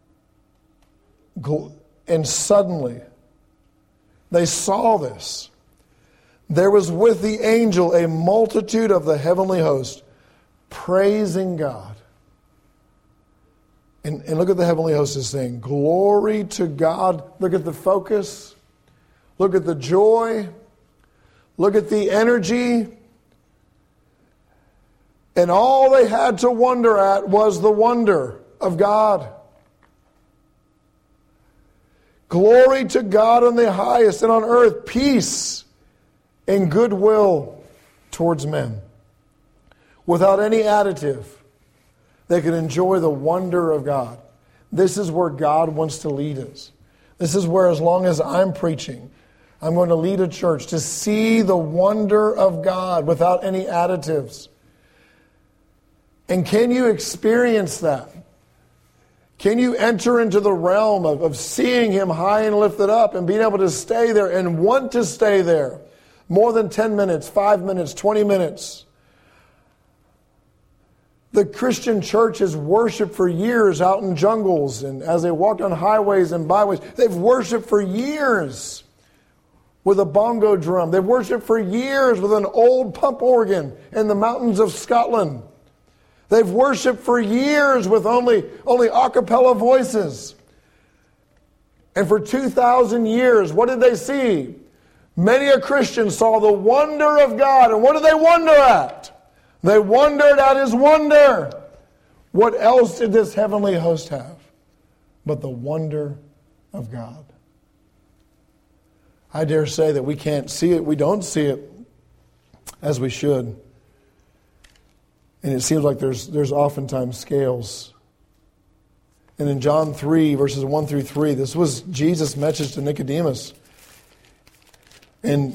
and suddenly, they saw this. There was with the angel a multitude of the heavenly host, praising God. And look at the heavenly host is saying, "Glory to God." Look at the focus. Look at the joy. Look at the energy. And all they had to wonder at was the wonder of God. Glory to God on the highest, and on earth peace and goodwill towards men. Without any additive, they can enjoy the wonder of God. This is where God wants to lead us. This is where, as long as I'm preaching, I'm going to lead a church to see the wonder of God without any additives. And can you experience that? Can you enter into the realm of seeing Him high and lifted up and being able to stay there and want to stay there more than 10 minutes, 5 minutes, 20 minutes? The Christian church has worshiped for years out in jungles, and as they walked on highways and byways. They've worshiped for years with a bongo drum. They've worshiped for years with an old pump organ in the mountains of Scotland. They've worshiped for years with only a cappella voices. And for 2,000 years, what did they see? Many a Christian saw the wonder of God. And what did they wonder at? They wondered at His wonder. What else did this heavenly host have but the wonder of God? I dare say that we can't see it. We don't see it as we should. And it seems like there's oftentimes scales And in John 3, verses 1 through 3, this was Jesus' message to Nicodemus. And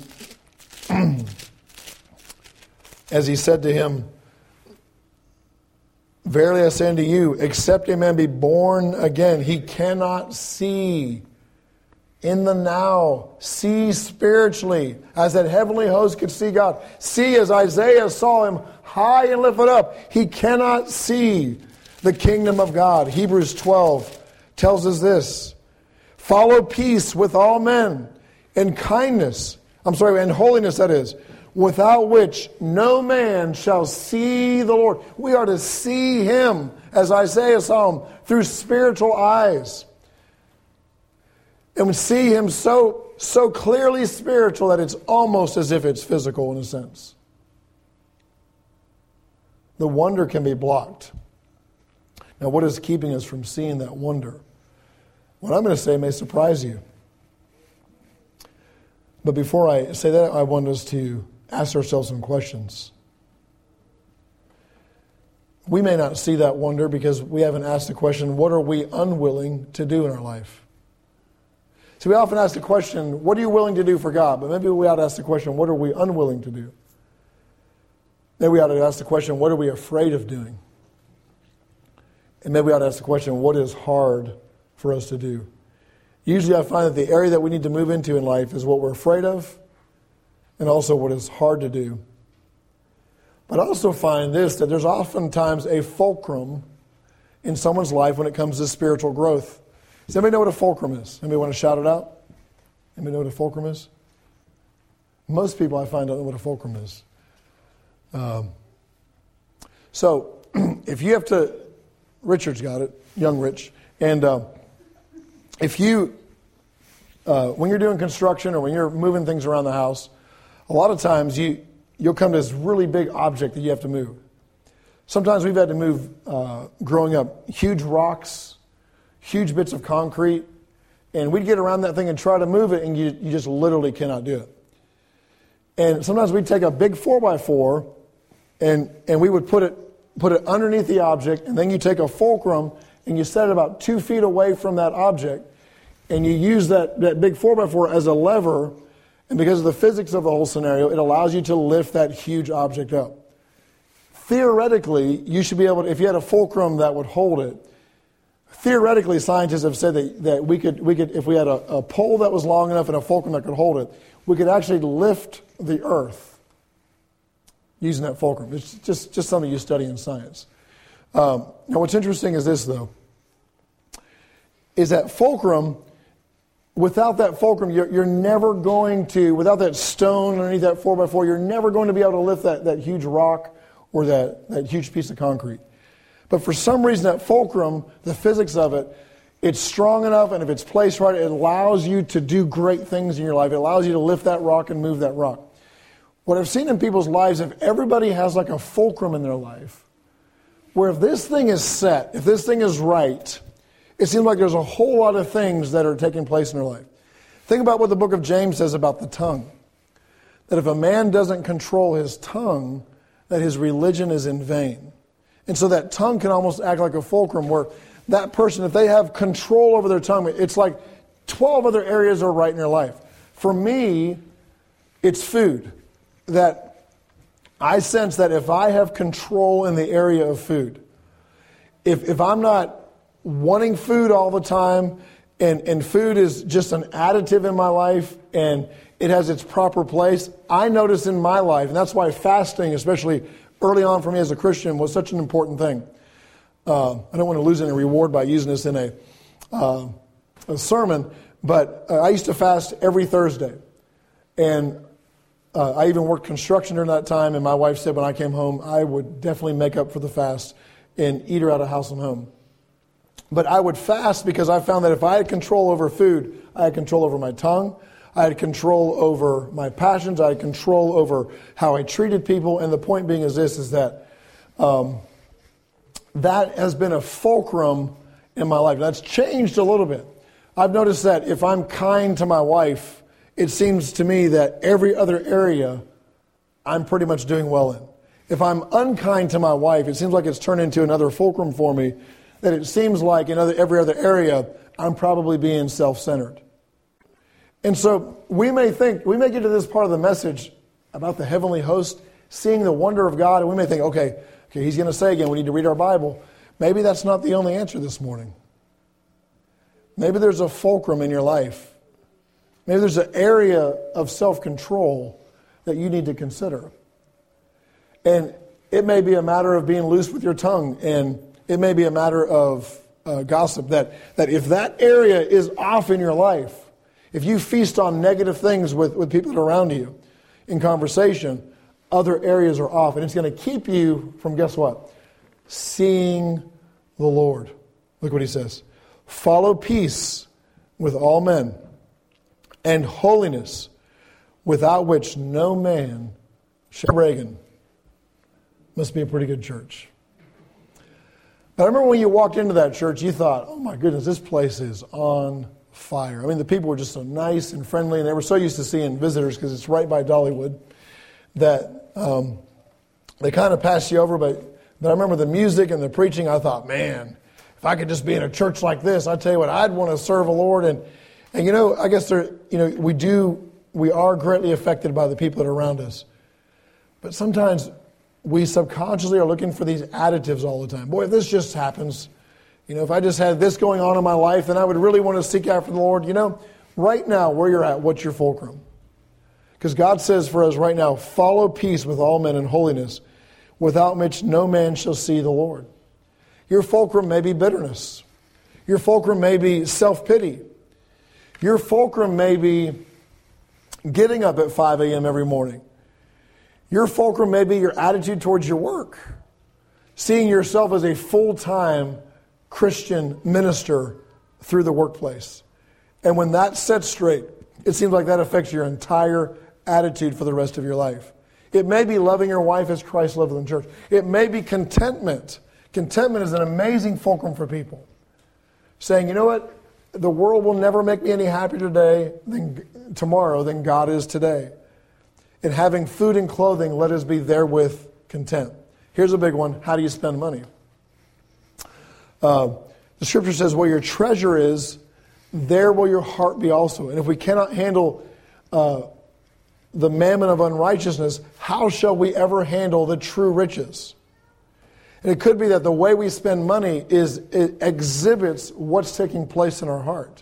as he said to him, "Verily I say unto you, except a man be born again, he cannot see in the now, see spiritually, as that heavenly host could see God. See as Isaiah saw him high and lifted up. He cannot see the kingdom of God." Hebrews 12 tells us this: "Follow peace with all men and kindness," and holiness, that is, "without which no man shall see the Lord." We are to see him, as Isaiah saw him, through spiritual eyes. And we see him so clearly spiritual that it's almost as if it's physical in a sense. The wonder can be blocked. Now, what is keeping us from seeing that wonder? What I'm going to say may surprise you. But before I say that, I want us to ask ourselves some questions. We may not see that wonder because we haven't asked the question, what are we unwilling to do in our life? So we often ask the question, what are you willing to do for God? But maybe we ought to ask the question, what are we unwilling to do? Maybe we ought to ask the question, what are we afraid of doing? And maybe we ought to ask the question, what is hard for us to do? Usually I find that the area that we need to move into in life is what we're afraid of and also what is hard to do. But I also find this, that there's oftentimes a fulcrum in someone's life when it comes to spiritual growth. Does anybody know what a fulcrum is? Anybody want to shout it out? Anybody know what a fulcrum is? Most people I find don't know what a fulcrum is. So if you have to, Richard's got it, young Rich, and if you, when you're doing construction or when you're moving things around the house, a lot of times you'll come to this really big object that you have to move. Sometimes we've had to move, growing up, huge rocks, huge bits of concrete, and we'd get around that thing and try to move it, and you just literally cannot do it. And sometimes we'd take a big 4x4, and we would put it underneath the object, and then you take a fulcrum, and you set it about 2 feet away from that object, and you use that big 4x4 as a lever, and because of the physics of the whole scenario, it allows you to lift that huge object up. Theoretically, you should be able to, if you had a fulcrum that would hold it, theoretically, scientists have said that we could, if we had a pole that was long enough and a fulcrum that could hold it, we could actually lift the earth using that fulcrum. It's just something you study in science. Now, what's interesting is this, though, is that fulcrum, without that fulcrum, you're never going to, without that stone underneath that 4x4, you're never going to be able to lift that huge rock or that huge piece of concrete. But for some reason, that fulcrum, the physics of it, it's strong enough, and if it's placed right, it allows you to do great things in your life. It allows you to lift that rock and move that rock. What I've seen in people's lives, if everybody has like a fulcrum in their life, where if this thing is set, if this thing is right, it seems like there's a whole lot of things that are taking place in their life. Think about what the book of James says about the tongue. That if a man doesn't control his tongue, that his religion is in vain. And so that tongue can almost act like a fulcrum where that person, if they have control over their tongue, it's like 12 other areas are right in their life. For me, it's food. That I sense that if I have control in the area of food, if I'm not wanting food all the time, and food is just an additive in my life, and it has its proper place, I notice in my life, and that's why fasting, especially early on for me as a Christian, was such an important thing. I don't want to lose any reward by using this in a sermon, but I used to fast every Thursday. And I even worked construction during that time, and my wife said when I came home, I would definitely make up for the fast and eat her out of house and home. But I would fast because I found that if I had control over food, I had control over my tongue, I had control over my passions, I had control over how I treated people, and the point being is this, is that that has been a fulcrum in my life. That's changed a little bit. I've noticed that if I'm kind to my wife, it seems to me that every other area I'm pretty much doing well in. If I'm unkind to my wife, it seems like it's turned into another fulcrum for me that it seems like in every other area, I'm probably being self-centered. And so we may get to this part of the message about the heavenly host, seeing the wonder of God, and we may think, okay, he's going to say again, we need to read our Bible. Maybe that's not the only answer this morning. Maybe there's a fulcrum in your life. Maybe there's an area of self-control that you need to consider. And it may be a matter of being loose with your tongue, and it may be a matter of gossip, that if that area is off in your life, if you feast on negative things with people that are around you in conversation, other areas are off. And it's going to keep you from, guess what? Seeing the Lord. Look what he says. Follow peace with all men and holiness, without which no man shall. Reagan must be a pretty good church. But I remember when you walked into that church, you thought, oh my goodness, this place is on fire. I mean, the people were just so nice and friendly, and they were so used to seeing visitors because it's right by Dollywood that they kind of passed you over. But I remember the music and the preaching. I thought, man, if I could just be in a church like this, I tell you what, I'd want to serve the Lord. And I guess we are greatly affected by the people that are around us. But sometimes we subconsciously are looking for these additives all the time. Boy, if this just happens, if I just had this going on in my life, then I would really want to seek after the Lord. Right now, where you're at, what's your fulcrum? Because God says for us right now, follow peace with all men and holiness, without which no man shall see the Lord. Your fulcrum may be bitterness. Your fulcrum may be self-pity. Your fulcrum may be getting up at 5 a.m. every morning. Your fulcrum may be your attitude towards your work, seeing yourself as a full-time Christian minister through the workplace. And when that's set straight, it seems like that affects your entire attitude for the rest of your life. It may be loving your wife as Christ loved in the church. It may be contentment. Contentment is an amazing fulcrum for people. Saying, you know what? The world will never make me any happier tomorrow than God is today. And having food and clothing, let us be therewith content. Here's a big one. How do you spend money? The scripture says, where your treasure is, there will your heart be also. And if we cannot handle the mammon of unrighteousness, how shall we ever handle the true riches? And it could be that the way we spend money it exhibits what's taking place in our heart.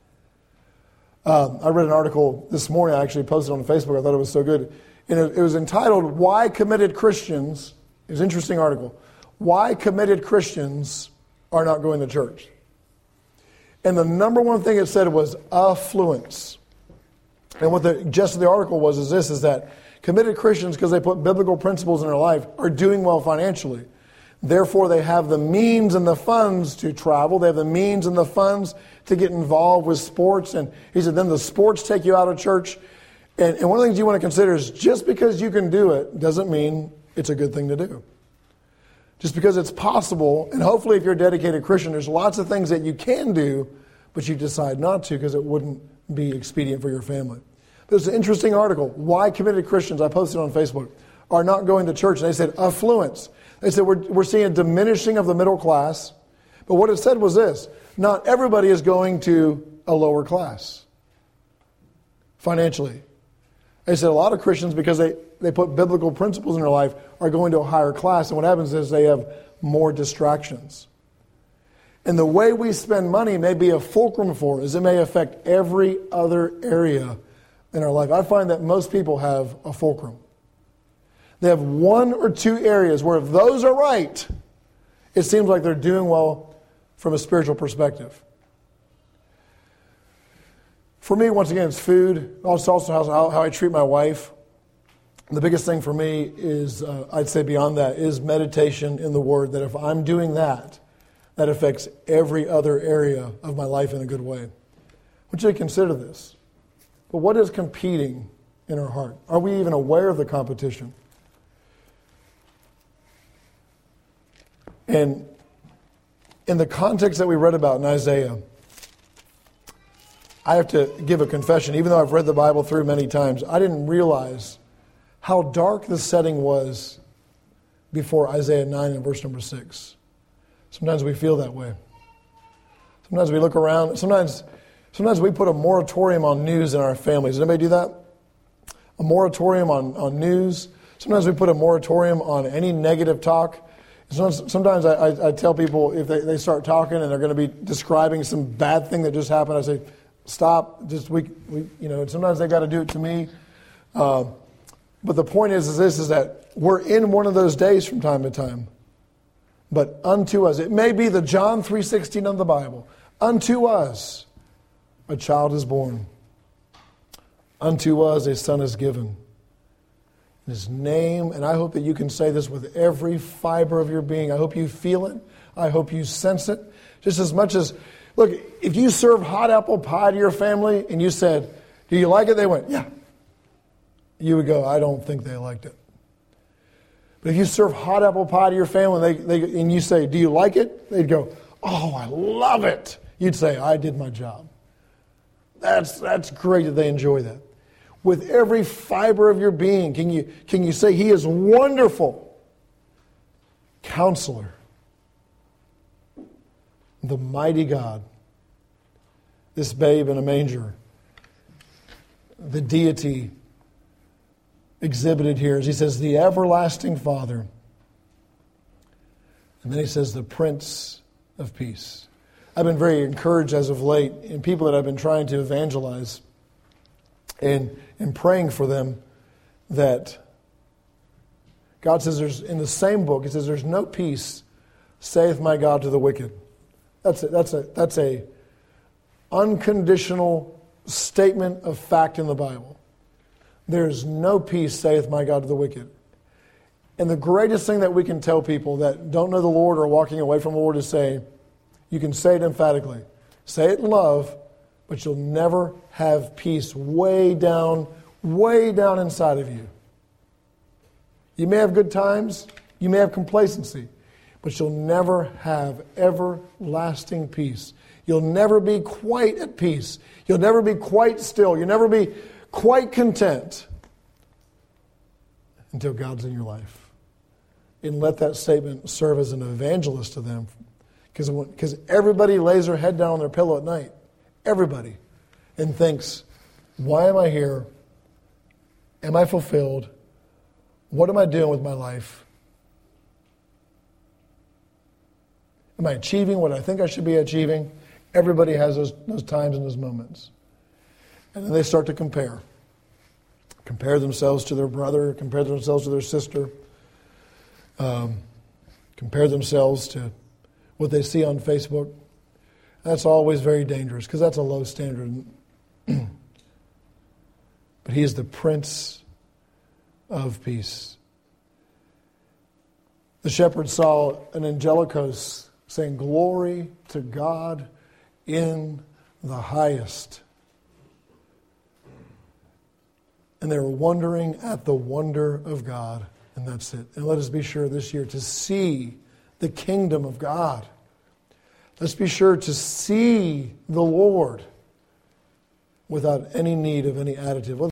I read an article this morning. I actually posted it on Facebook. I thought it was so good. And it was entitled, Why Committed Christians, it was an interesting article, Why Committed Christians Are Not Going to Church. And the number one thing it said was affluence. And what the gist of the article is that committed Christians, because they put biblical principles in their life, are doing well financially. Therefore, they have the means and the funds to travel. They have the means and the funds to get involved with sports. And he said, then the sports take you out of church. And one of the things you want to consider is just because you can do it doesn't mean it's a good thing to do. Just because it's possible, and hopefully if you're a dedicated Christian, there's lots of things that you can do, but you decide not to because it wouldn't be expedient for your family. There's an interesting article, Why Committed Christians, I posted on Facebook, are not going to church. And they said affluence. They said we're seeing a diminishing of the middle class. But what it said was this, not everybody is going to a lower class financially. They said a lot of Christians, because they put biblical principles in their life, are going to a higher class. And what happens is they have more distractions. And the way we spend money may be a fulcrum for us. It may affect every other area in our life. I find that most people have a fulcrum. They have one or two areas where if those are right, it seems like they're doing well from a spiritual perspective. For me, once again, it's food. It's also how I treat my wife. The biggest thing for me is, I'd say beyond that, is meditation in the Word. That if I'm doing that, that affects every other area of my life in a good way. I want you to consider this. But what is competing in our heart? Are we even aware of the competition? And in the context that we read about in Isaiah, I have to give a confession. Even though I've read the Bible through many times, I didn't realize how dark the setting was before Isaiah 9 and verse number 6. Sometimes we feel that way. Sometimes we look around. Sometimes we put a moratorium on news in our families. Does anybody do that? A moratorium on news. Sometimes we put a moratorium on any negative talk. Sometimes I tell people if they start talking and they're going to be describing some bad thing that just happened, I say, stop. Just sometimes they got to do it to me. But the point is that we're in one of those days from time to time. But unto us, it may be the John 3:16 of the Bible. Unto us a child is born. Unto us a son is given. His name, and I hope that you can say this with every fiber of your being. I hope you feel it. I hope you sense it. Just as much as, look, if you serve hot apple pie to your family and you said, do you like it? They went, yeah. You would go, I don't think they liked it. But if you serve hot apple pie to your family and you say, do you like it? They'd go, oh, I love it. You'd say, I did my job. That's great that they enjoy that. With every fiber of your being, can you say He is wonderful? Counselor. The mighty God. This babe in a manger. The deity exhibited here, as He says, the everlasting Father. And then He says, the Prince of Peace. I've been very encouraged as of late in people that I've been trying to evangelize and praying for them, that God says in the same book, He says, there's no peace, saith my God, to the wicked. That's a unconditional statement of fact in the Bible. There's no peace, saith my God, to the wicked. And the greatest thing that we can tell people that don't know the Lord or are walking away from the Lord is say, you can say it emphatically. Say it in love, but you'll never have peace way down inside of you. You may have good times, you may have complacency, but you'll never have everlasting peace. You'll never be quite at peace. You'll never be quite still. You'll never be quite content until God's in your life. And let that statement serve as an evangelist to them. Because everybody lays their head down on their pillow at night. Everybody. And thinks, why am I here? Am I fulfilled? What am I doing with my life? Am I achieving what I think I should be achieving? Everybody has those times and those moments. And then they start to compare. Compare themselves to their brother, compare themselves to their sister, compare themselves to what they see on Facebook. That's always very dangerous because that's a low standard. But He is the Prince of Peace. The shepherds saw an angelic host saying, glory to God in the highest. And they were wondering at the wonder of God. And that's it. And let us be sure this year to see the kingdom of God. Let's be sure to see the Lord without any need of any additive.